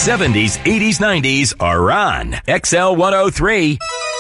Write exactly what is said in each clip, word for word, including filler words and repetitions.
seventies, eighties, nineties are on X L one oh three.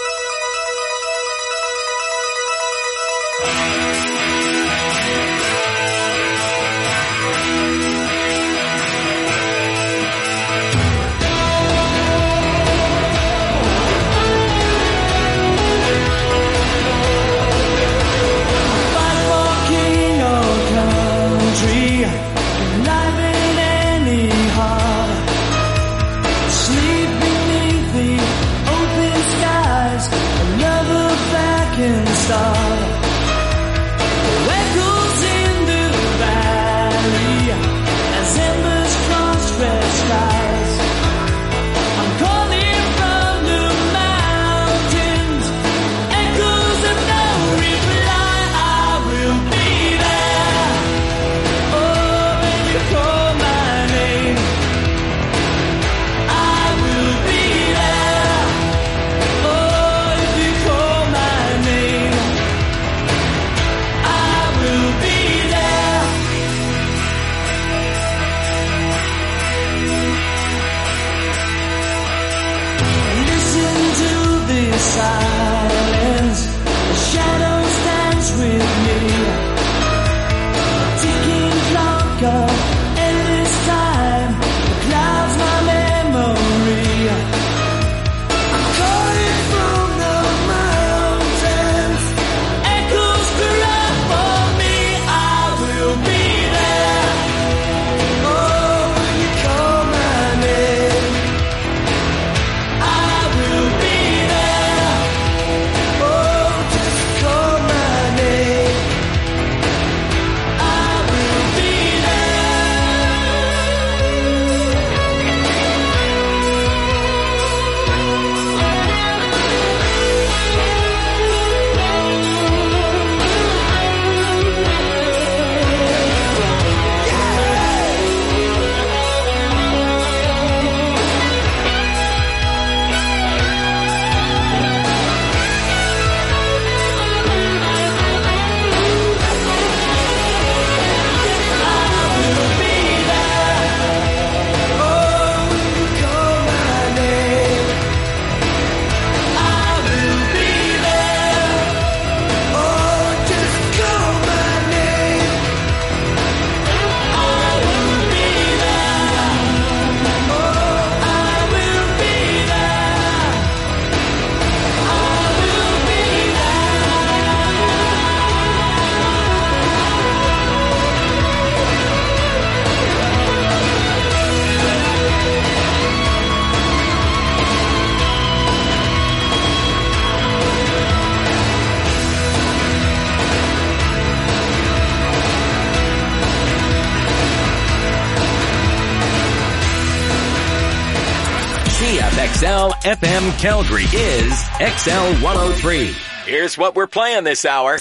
X L F M Calgary is X L one oh three. Here's what we're playing this hour.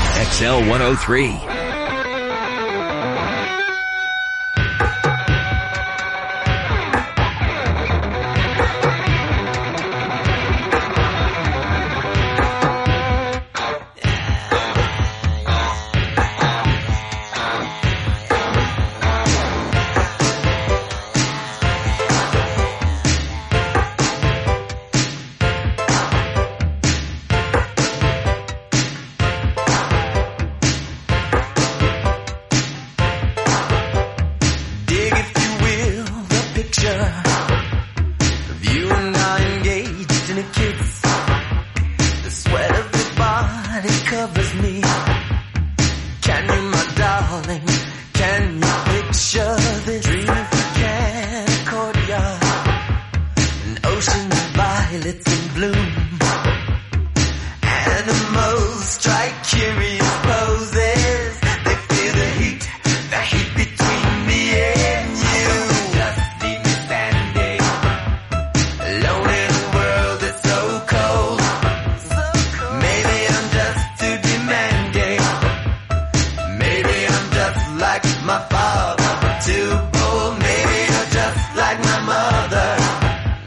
X L one oh three.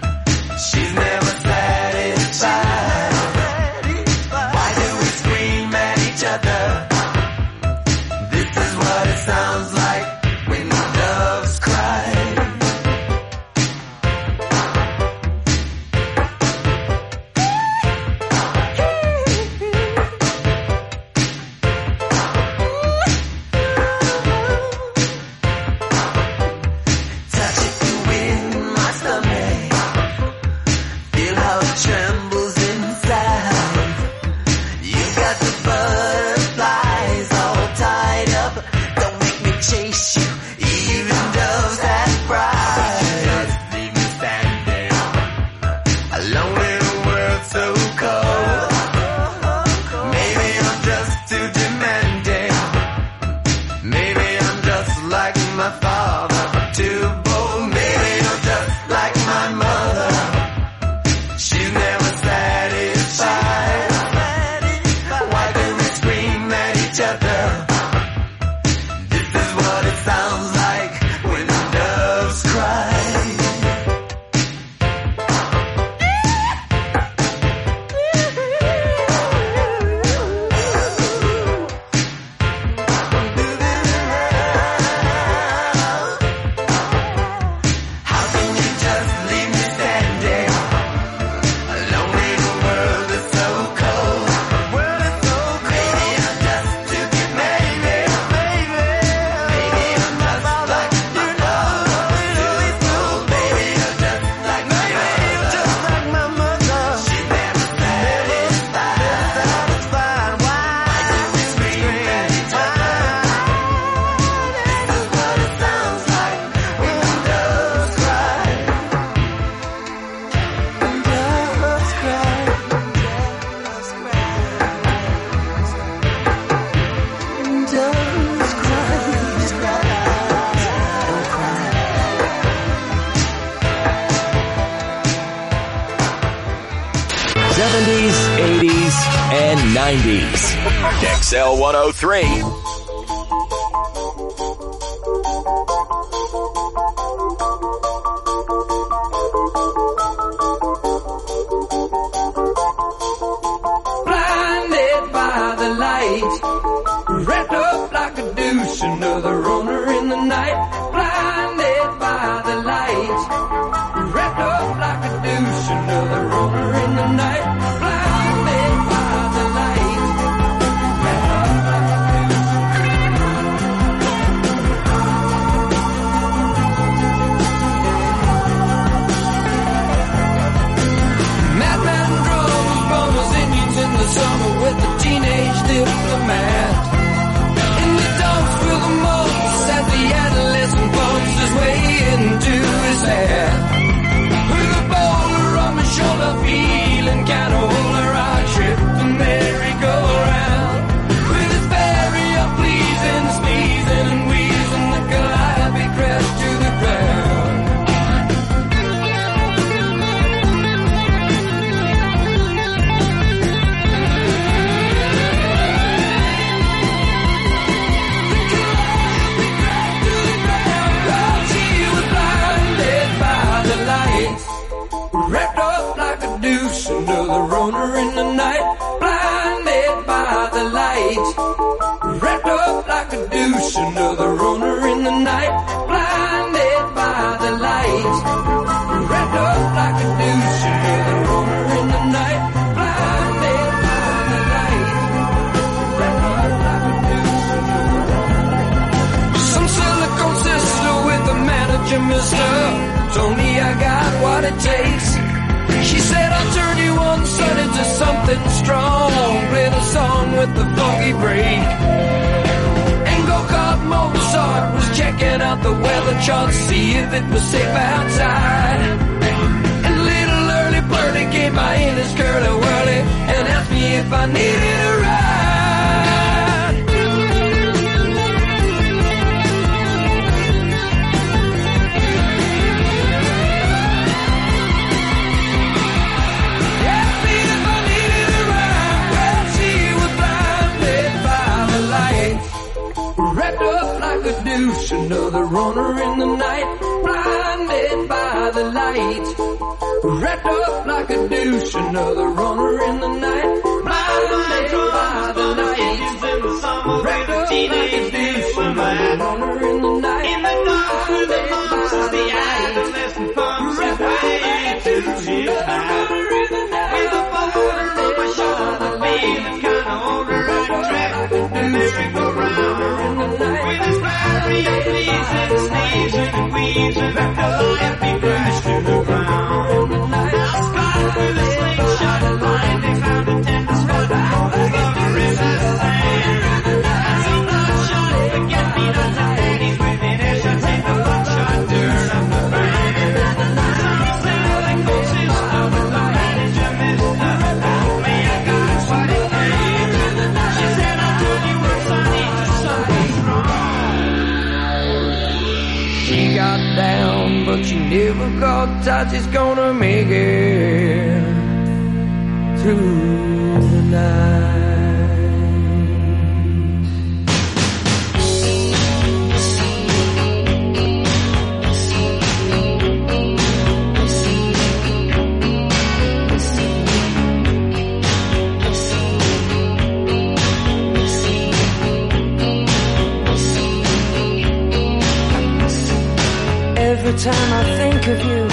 She's never satisfied. Why do we scream seventies, eighties, and nineties. X L one oh three. Blinded by the light, wrapped up like a douche, another owner in the night. Blinded by the light, wrapped up like a douche, another owner in the night. Blinded by the light, wrapped up like a douche. Madman drums, bummers, Indians in the summer with the teenage diplomat. In the dumps with the mumps as the adolescent bumps his way into his hair. With a boulder on my shoulder, feeling kinda older, I trip the merry-go-round. With his barrier pleasing, sneezing and wheezing, the calliope crashed to the ground. Wrapped up like a douche, another owner in the night. Blinded by the light. Wrapped up like a douche, another owner in the night. Blinded by the light. Wrapped up like a douche, another owner in the night. Blinded by the light. Wrapped up like a douche, another owner. Some silicone sister with the manager, mister, told me I got what it takes. She said I'll turn you on, son, into something strong. Play the song with the funky break. And go-kart Mozart was checking out the weather chart to see if it was safe outside. And little early birdie came by in his curly-whirly and asked me if I needed a ride. Wrapped up like a douche, another runner in the night. Blinded by the light. Wrapped up like a douche, another runner in the night. Blinded by the light. Wrapped up like a douche, another runner in the night. In the dark with the bumps as the adolescent pumps his way to his back. With a boulder on my shoulder, feeling kinda older, I track the merry-go-round. With his barrier pleasing, sneezing and wheezing, the calliope crashed to the ground. Outside with a slingshot, blinding found a tender spot over his sand. As he bloodshot, forget-me-not ladies with initials in the buckshot dirt of the band. Some silicone sister with the manager, mister, told me I got what it takes. She said I told you once I need to something strong. She got down, but she never got tight. She's gonna make it through the night. Every time I think of you,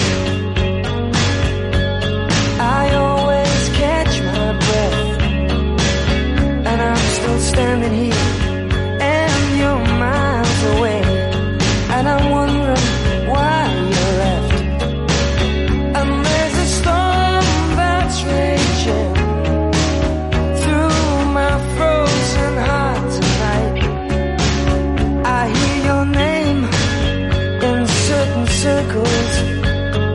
I always catch my breath. And I'm still standing here, and you're miles away. And I'm wondering why you left. And there's a storm that's raging through my frozen heart tonight. I hear your name in certain circles,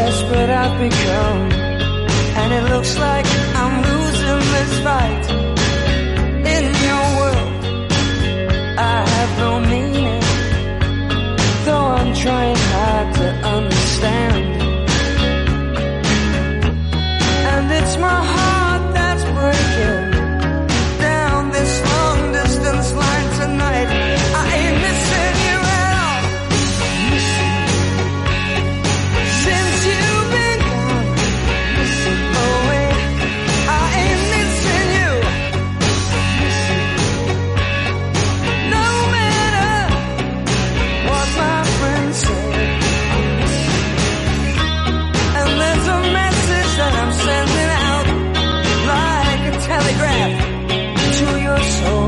desperate I've become, and it looks like I'm losing this fight. In your world, I have no meaning, though I'm trying hard to understand. And it's my heart that's breaking down this long distance line tonight. I ain't missing you at all. Since you've been gone away, I ain't missing you. No matter what my friends say. And there's a message that I'm sending out like a telegraph to your soul.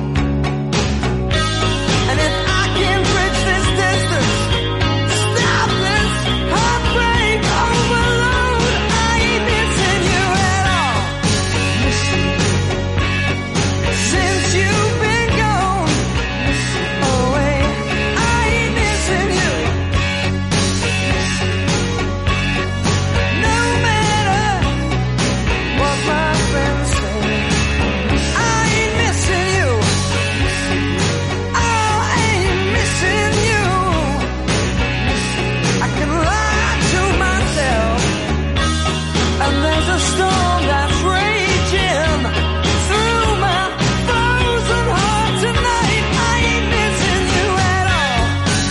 And if I can bridge this distance, stop this heartbreak overload, I ain't missing you at all. Since you've been gone away, I ain't missing you. No matter what my friends say, I ain't missing you. I ain't missing you. I can lie to myself, and there's a storm that's raging through my frozen heart tonight. I ain't missing you at all.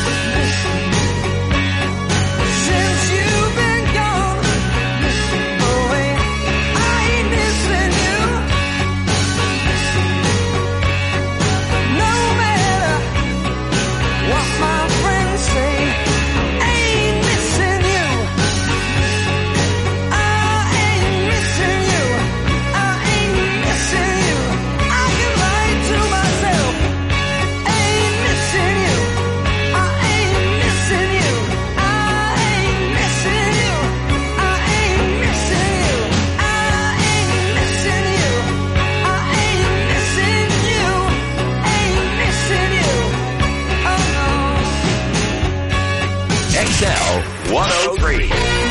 Since you've been gone away, I ain't missing you. No matter what my friends say, ain't missing you. I ain't missing you. I ain't missing you. I can lie to myself. Ain't missing you. I ain't missing you. I ain't missing you. I ain't missing you. I ain't missing you. I ain't missing you. Ain't missing you. Oh no. X L one oh three.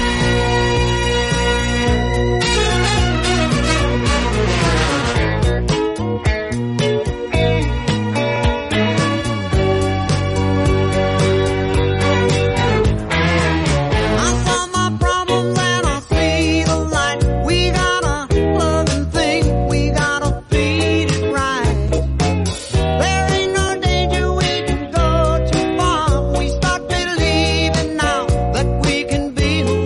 I saw my problems and I see the light. We got a loving thing, we gotta feed it right. There ain't no danger, we can go too far. We start believing now that we can be who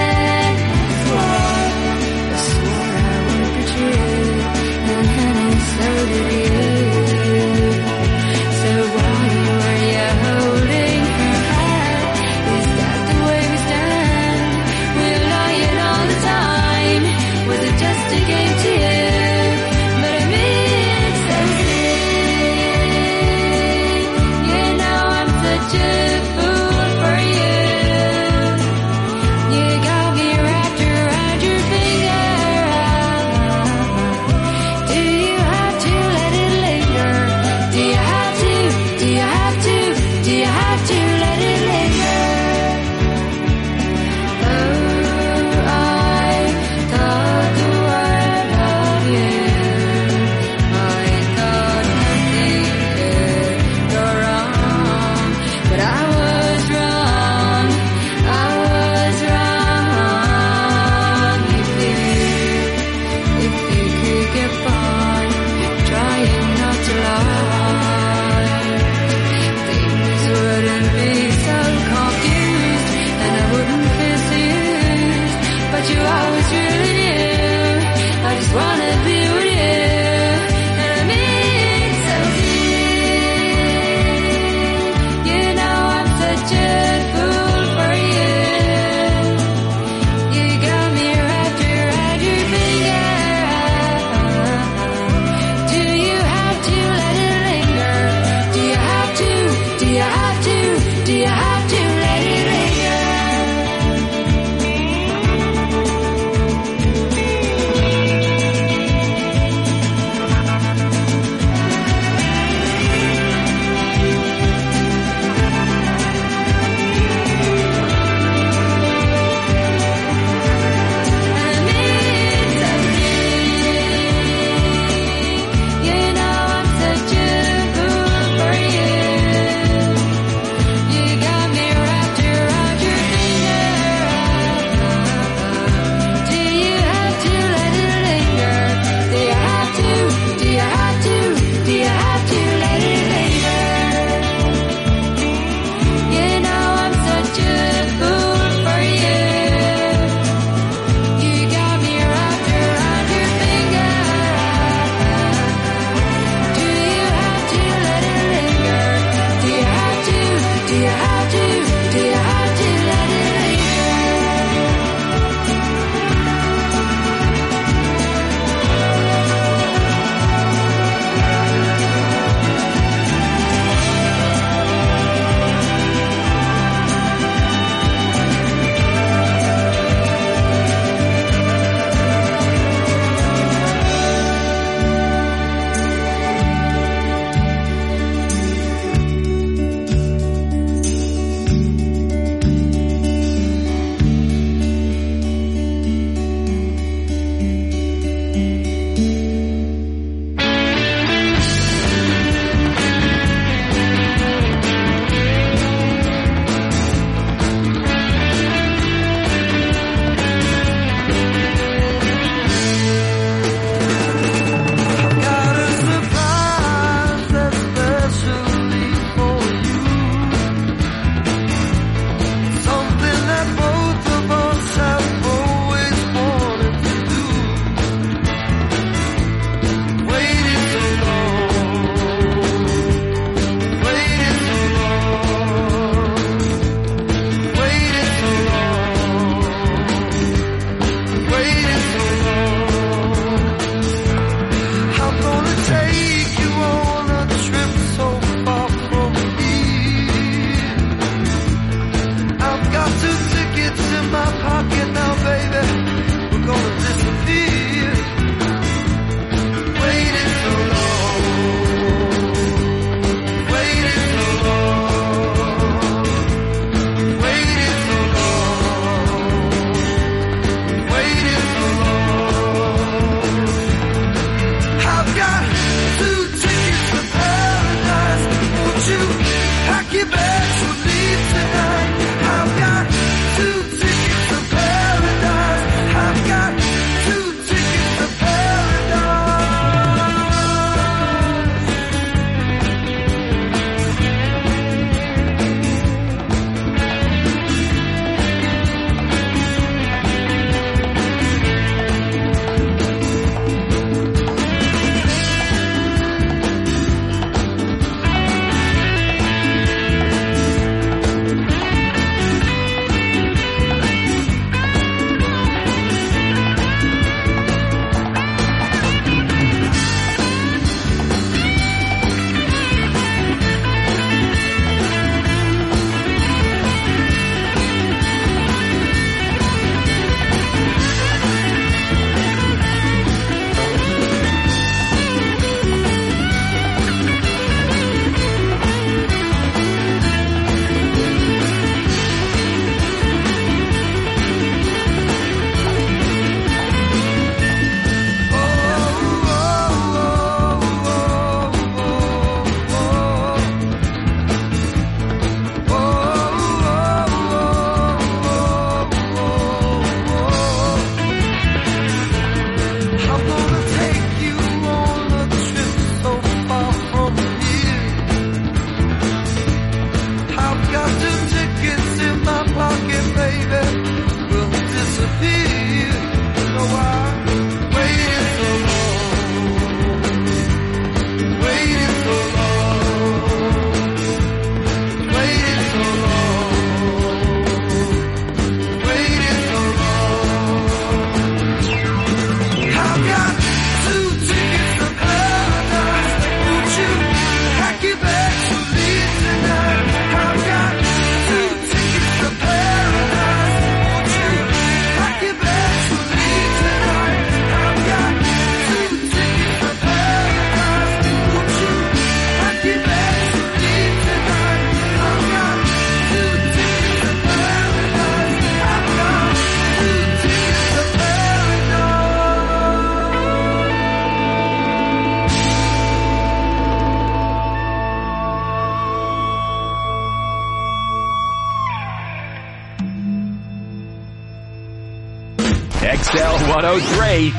X L one oh three.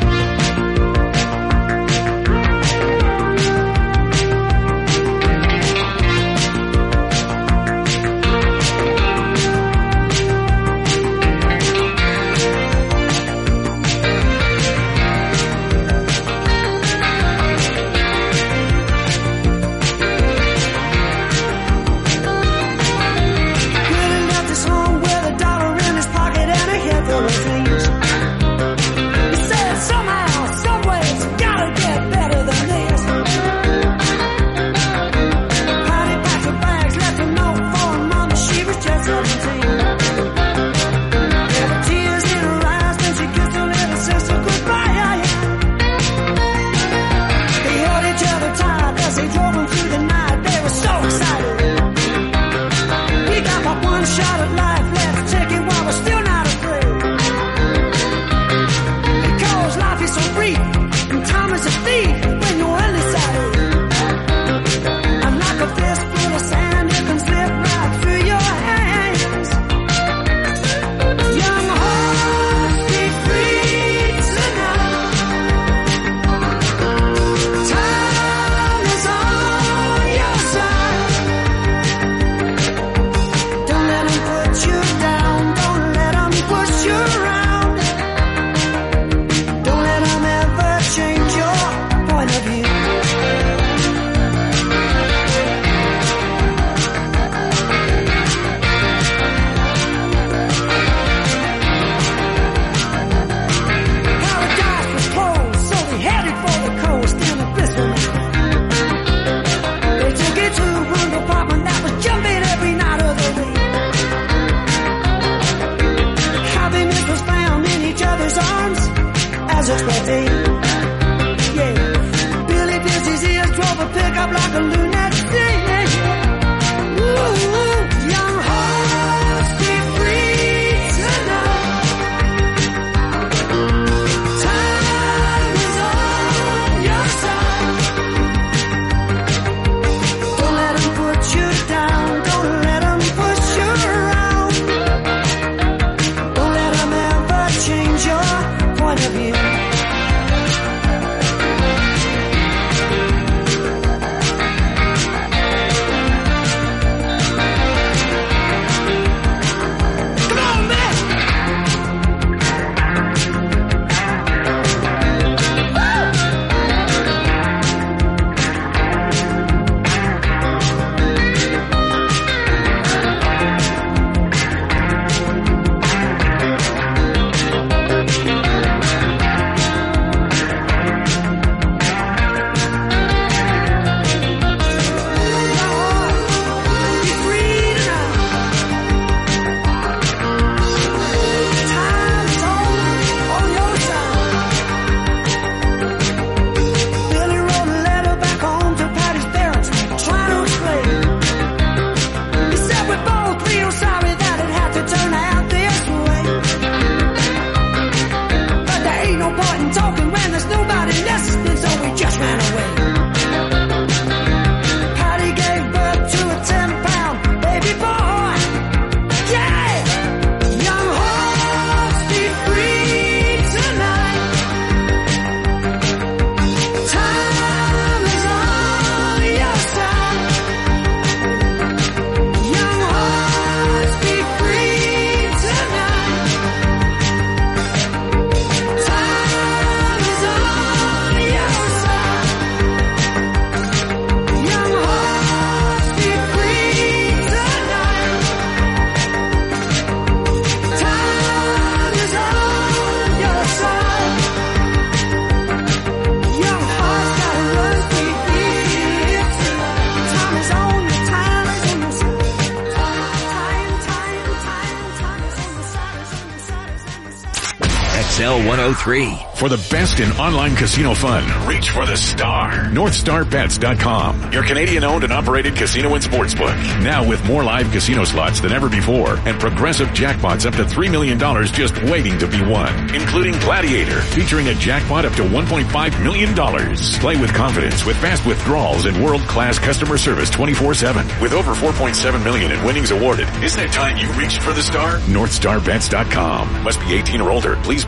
X L one oh three. For the best in online casino fun, reach for the star. North Star Bets dot com. Your Canadian-owned and operated casino and sportsbook. Now with more live casino slots than ever before and progressive jackpots up to three million dollars just waiting to be won. Including Gladiator, featuring a jackpot up to one point five million dollars. Play with confidence with fast withdrawals and world-class customer service twenty-four seven. With over four point seven million dollars in winnings awarded. Isn't it time you reached for the star? North Star Bets dot com. Must be eighteen or older. Please play responsibly.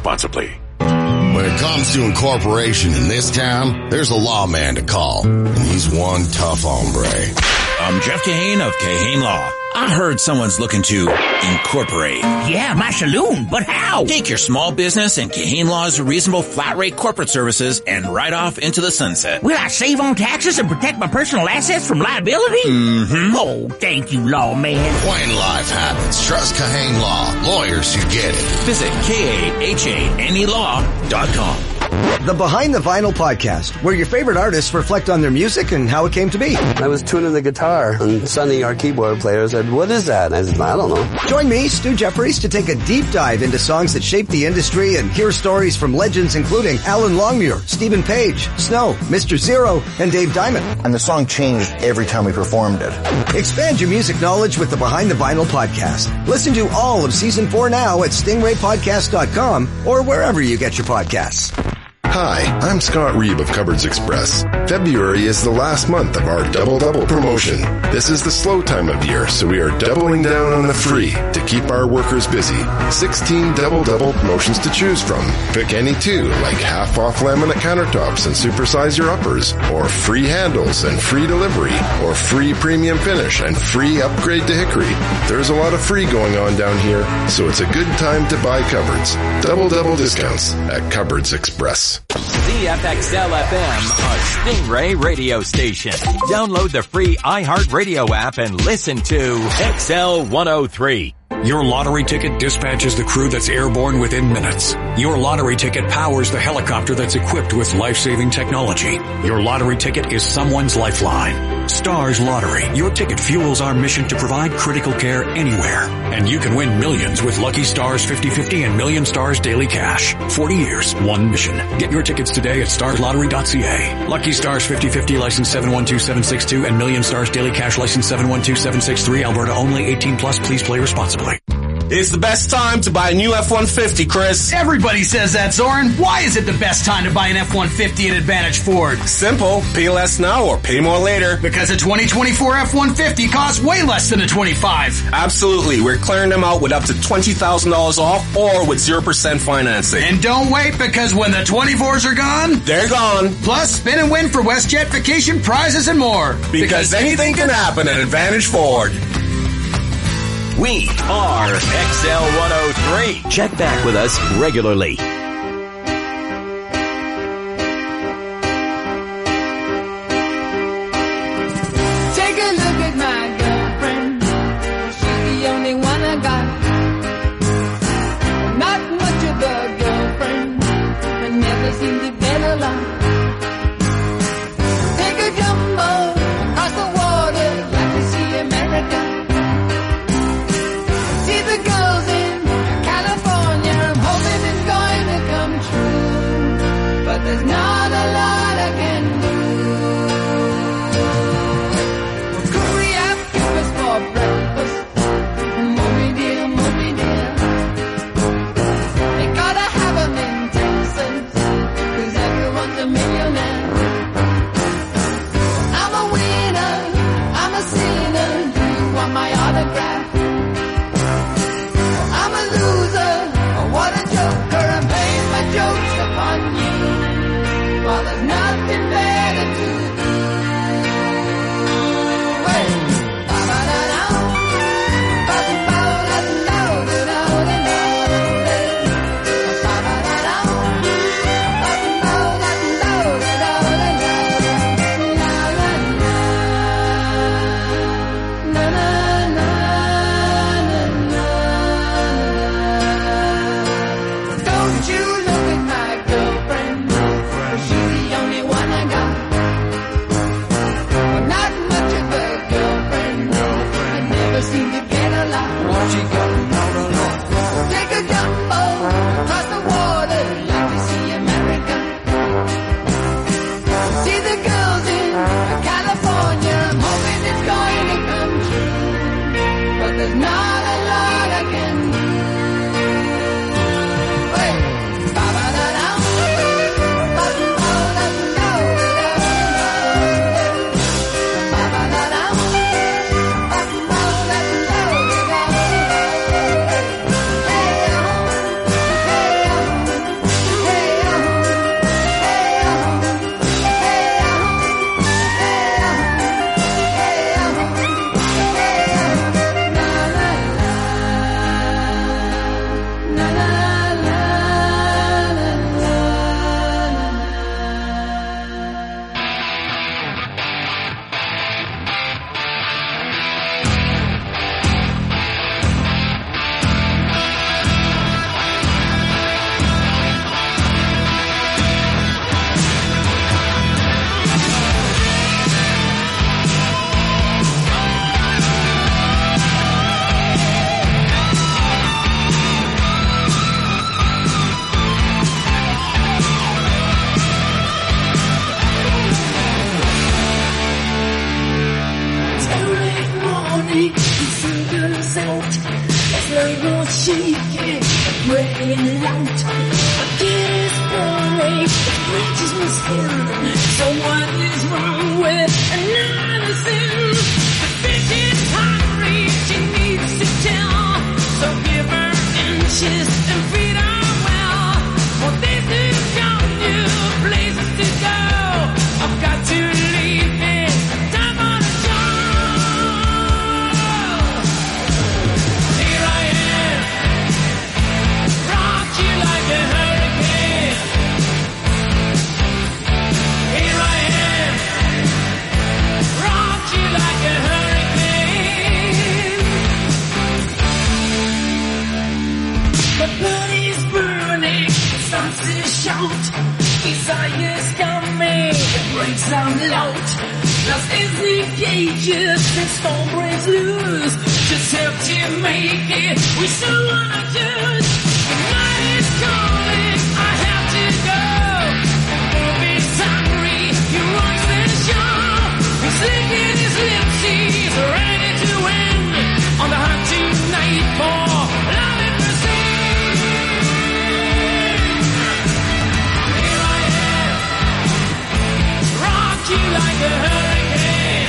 responsibly. When it comes to incorporation in this town, there's a lawman to call, and he's one tough hombre. I'm Jeff Kahane of Kahane Law. I heard someone's looking to incorporate. Yeah, my saloon, but how? Take your small business and Kahane Law's reasonable flat rate corporate services and ride off into the sunset. Will I save on taxes and protect my personal assets from liability? Mm-hmm. Oh, thank you, lawman. When life happens, trust Kahane Law. Lawyers who get it. Visit K A H A N E law dot com. The Behind the Vinyl podcast, where your favorite artists reflect on their music and how it came to be. I was tuning the guitar, and Sonny, our keyboard player, said, "What is that?" I said, "I don't know." Join me, Stu Jeffries, to take a deep dive into songs that shaped the industry and hear stories from legends including Alan Longmuir, Stephen Page, Snow, Mister Zero, and Dave Diamond. And the song changed every time we performed it. Expand your music knowledge with the Behind the Vinyl podcast. Listen to all of season four now at stingray podcast dot com or wherever you get your podcasts. Hi, I'm Scott Reeb of Cupboards Express. February is the last month of our Double Double promotion. This is the slow time of year, so we are doubling down on the free to keep our workers busy. sixteen Double Double promotions to choose from. Pick any two, like half off laminate countertops and supersize your uppers, or free handles and free delivery, or free premium finish and free upgrade to hickory. There's a lot of free going on down here, so it's a good time to buy cupboards. Double Double discounts at Cupboards Express. Z F X L F M, a Stingray radio station. Download the free iHeartRadio app and listen to X L one oh three. Your lottery ticket dispatches the crew that's airborne within minutes. Your lottery ticket powers the helicopter that's equipped with life-saving technology. Your lottery ticket is someone's lifeline. Stars Lottery. Your ticket fuels our mission to provide critical care anywhere. And you can win millions with Lucky Stars fifty fifty and Million Stars Daily Cash. forty years, one mission. Get your tickets today at stars lottery dot c a. Lucky Stars fifty fifty license seven one two seven six two and Million Stars Daily Cash license seven one two seven six three. Alberta only. eighteen plus. Please play responsibly. It's the best time to buy a new F one fifty, Chris. Everybody says that, Zoran. Why is it the best time to buy an F one fifty at Advantage Ford? Simple. Pay less now or pay more later. Because a twenty twenty-four F one fifty costs way less than a twenty-five. Absolutely. We're clearing them out with up to twenty thousand dollars off or with zero percent financing. And don't wait, because when the twenty-fours are gone, they're gone. Plus, spin and win for WestJet vacation prizes and more. Because, because anything can happen at Advantage Ford. We are X L one oh three. Check back with us regularly. Take a look at my girlfriend. She's the only one I got. Not much of a girlfriend, but never seemed to get a lot. Take a jumbo across the water, like to see America. See the girls in California, I'm hoping it's going to morning, the sun goes out. As night was shaking, praying out. I get his burning, it reaches my skin. So what is wrong with another sin? The bitch is hungry, she needs to tell. So give her inches and feed her well. For this is young new places to go. I've got to leave it, time on the job. Here I am, rock you like a hurricane. Here I am, rock you like a hurricane. The body's burning, starts to shout. Desire's coming, it breaks out loud. Lost every cages and storm breaks loose. Just help to make it, we still wanna do it. The night is calling, I have to go. Bobby's hungry, he wants the show. He's licking his lips, he's ready to win. On the hunt tonight for love and mercy. Here I am, rock you like a hurricane.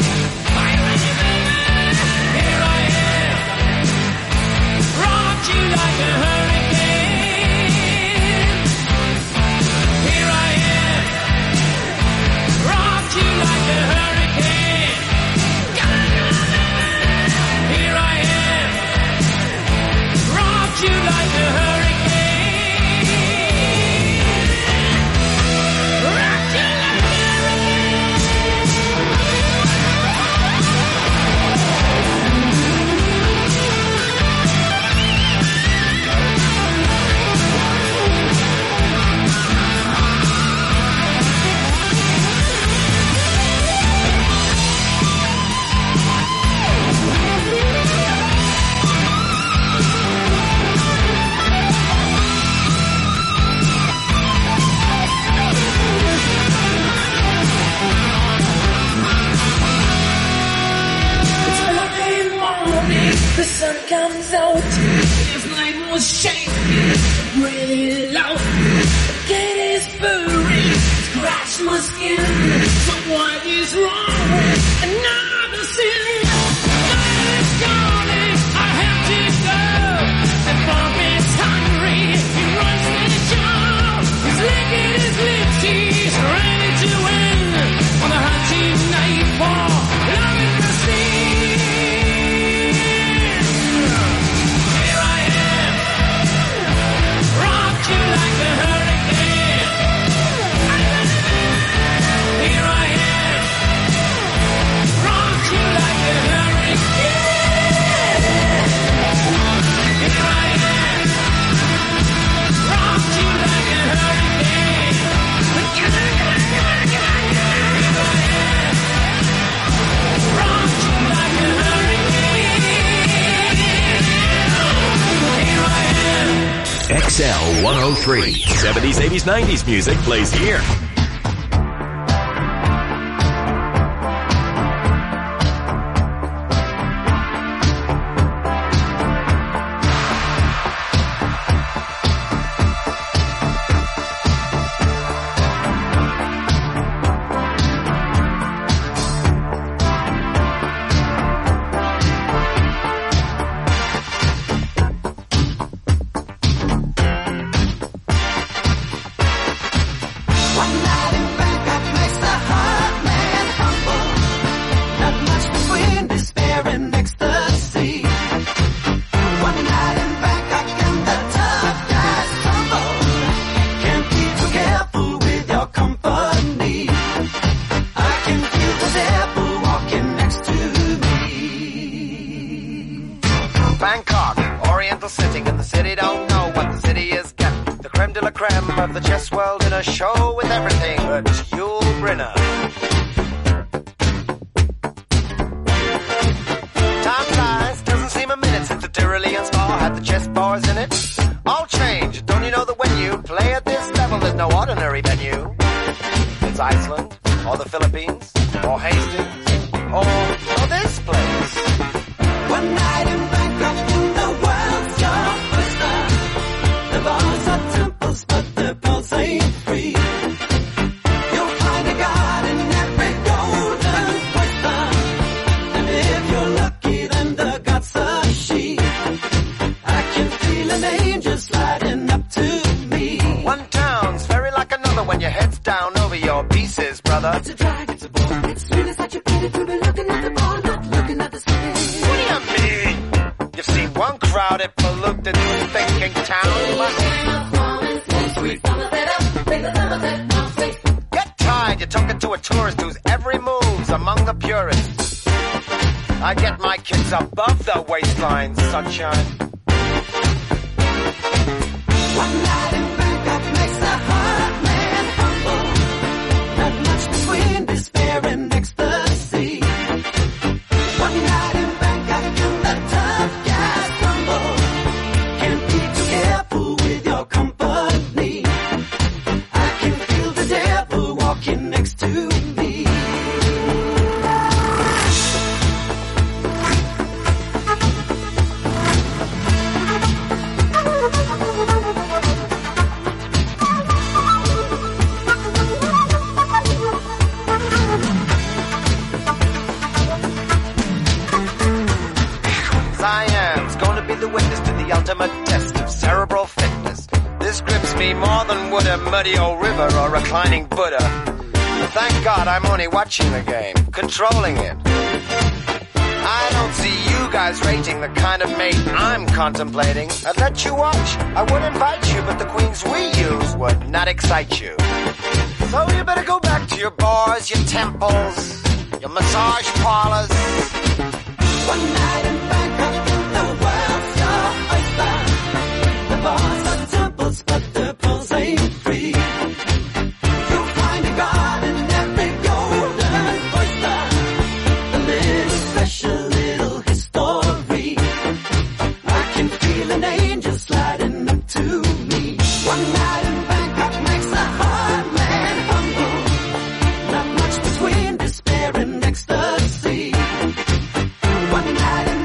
Here I am, rock you like a hurricane. Here I am, rock you like a hurricane. Here I am, rock you like a hurricane. Rock you like a the sun comes out. His night was shaking, really loud. The gate is burning, scratch my skin. So what is wrong with another sin? Night is calling, I have to go. The bomb is hungry, he runs the show. He's licking his lips, he's ready to win. On the hunt tonight for love and mercy. X L one oh three. seventies, eighties, nineties music plays here. Bangkok, Oriental sitting in the city, don't know what the city is getting. The creme de la creme of the chess world in a show with everything but Yul Brynner. Time flies, doesn't seem a minute since the Tyrolean Spa had the chess bars in it. All change, don't you know that when you play at this level, there's no ordinary venue? It's Iceland, or the Philippines, or Hastings, or, or this place. brother. It's a drag, it's a bore. It's really such a pity to be looking at the bar, not looking at the city. What do you mean? You've seen one crowded, polluted, thinking town, but get tired, you're talking to a tourist whose every move's among the purists. I get my kids above the waistline, sunshine. One night in Bangkok makes the heart man humble. Not much between despair and ecstasy. One night in Bangkok and the tough guys crumble. Can't be too careful with your company. I can feel the devil walking next to me. Cyan's going to be the witness to the ultimate test of cerebral fitness. This grips me more than would a muddy old river or reclining Buddha. Thank God I'm only watching the game, controlling it. I don't see you guys rating the kind of mate I'm contemplating. I'd let you watch, I would invite you, but the queens we use would not excite you. So you better go back to your bars, your temples, your massage parlors. One night in Bangkok and the world star oyster. The bars are temples, but the pulse ain't free. You'll find a god in every golden oyster. A little special little history. I can feel an angel sliding up to me. One night in Bangkok makes a hard man humble. Not much between despair and ecstasy. One night in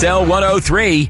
X L one oh three.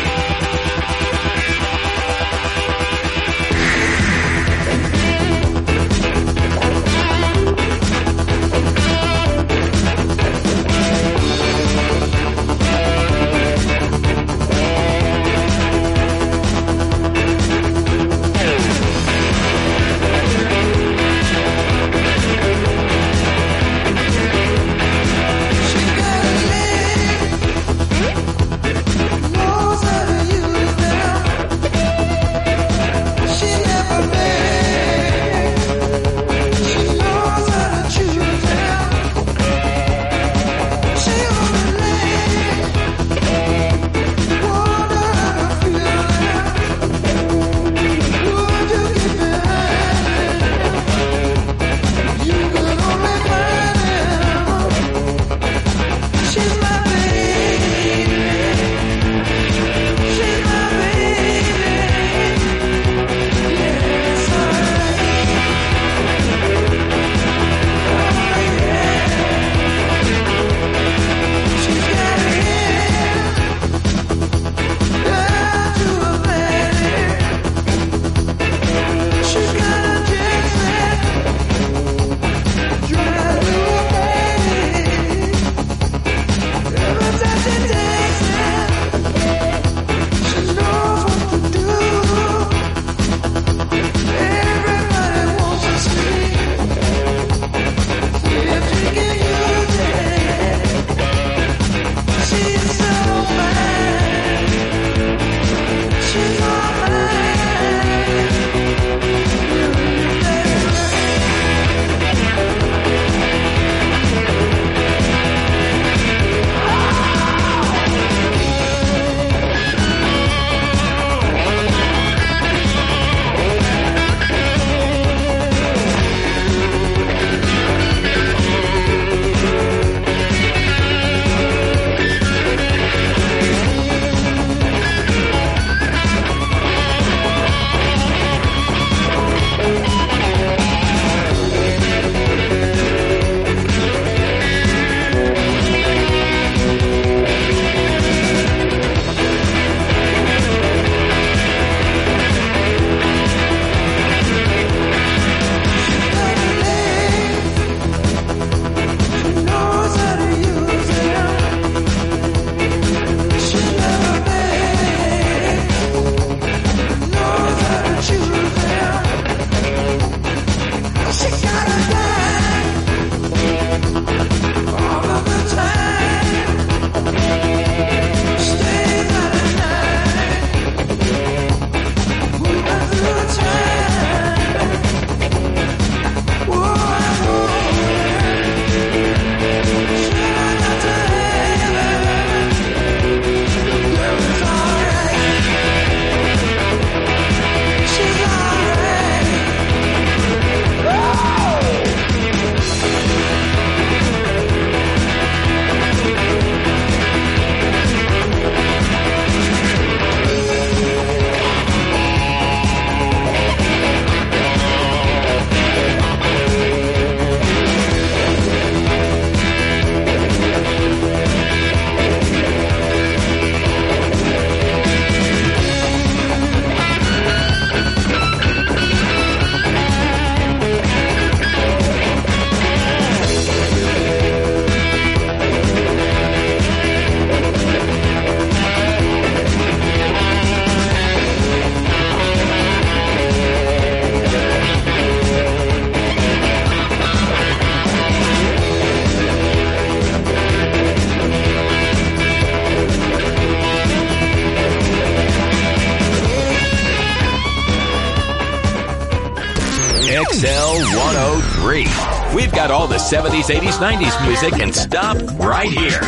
X L one oh three. We've got all the seventies, eighties, nineties music and stop right here.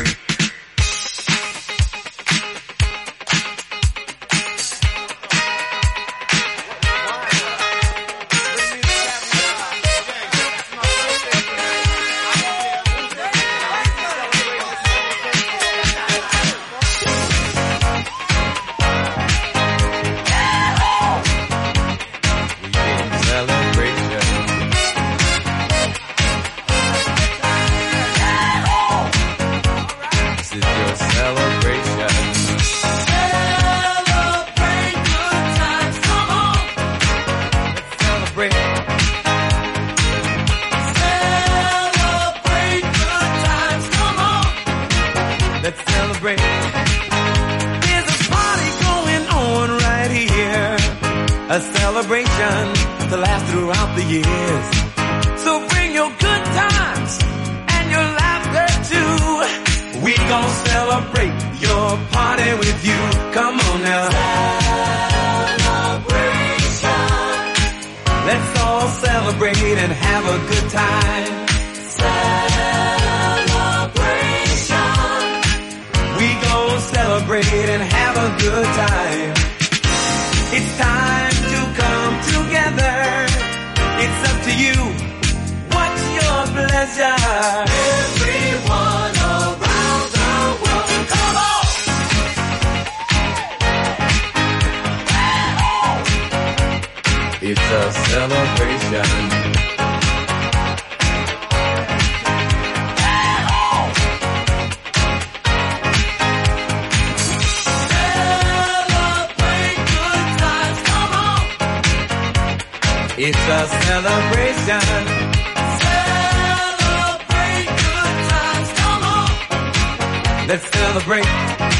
a celebration to last throughout the years. So bring your good times and your laughter too. We gon' celebrate your party with you. Come on now. Celebration. Let's all celebrate and have a good time. Celebration. We gon' celebrate and have a good time. It's time to come together. It's up to you. What's your pleasure? Everyone around the world, come on! It's a celebration. It's a celebration. Celebrate good times, come on. Let's celebrate.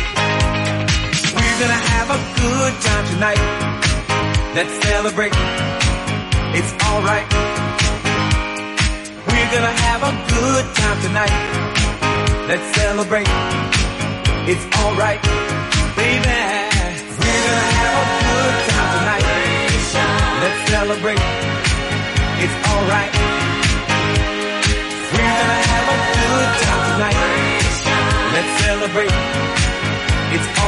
We're gonna have a good time tonight. Let's celebrate. It's alright. We're gonna have a good time tonight. Let's celebrate. It's alright, baby. We're gonna have a good time tonight. Let's celebrate. It's alright. We're gonna have a good time tonight. Let's celebrate. It's alright.